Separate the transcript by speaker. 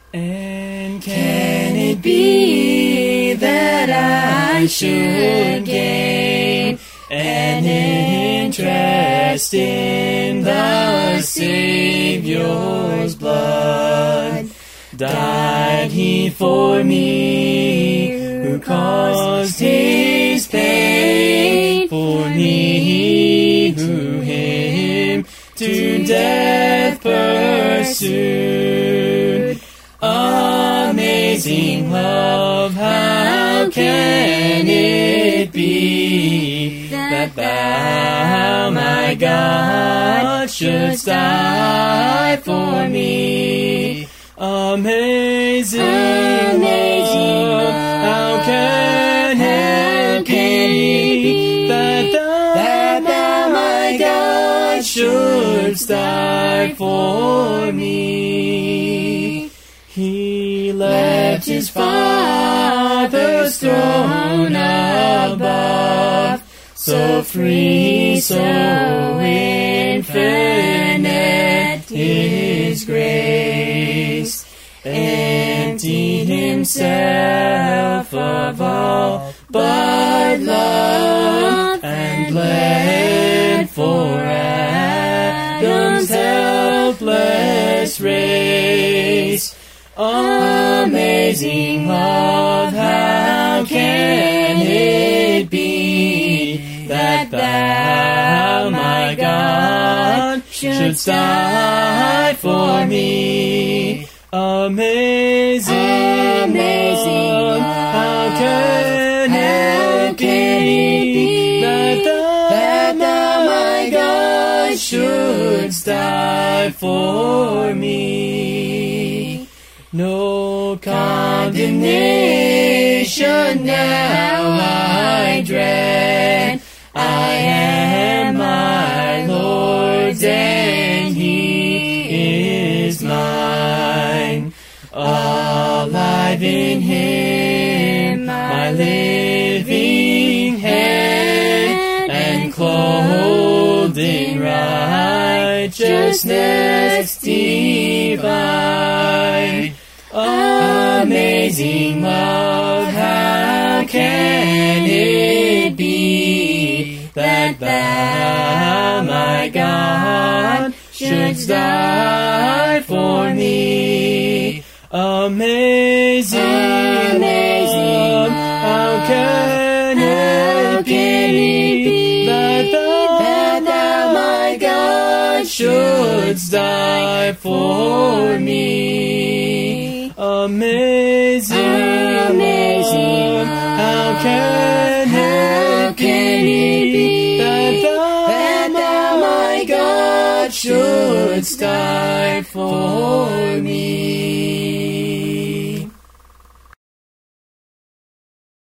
Speaker 1: And can it be that I should gain an interest in the Savior's blood? Died he for me, who caused his pain, for me who him to death pursued. Amazing love, how can it be that thou, my God, shouldst die for me? Amazing love, how can it be that thou, my God, shouldst die for me? He left his Father's throne above, so free, so infinite his grace, emptied himself of all but love, and bled for Adam's helpless race. Amazing love, how can it be that thou, my God, shouldst die for me? Amazing love, how can it be that thou, my God, shouldst die for me? No condemnation now I dread, I am my Lord's and He is mine. Alive in Him, my living hand, and clothed in righteousness divine. Amazing love, how can it be that thou, my God, shouldst die for me? Amazing love, how can it be that thou, my God, shouldst die for me? Amazing love, how can it be that thou, my God, shouldst die for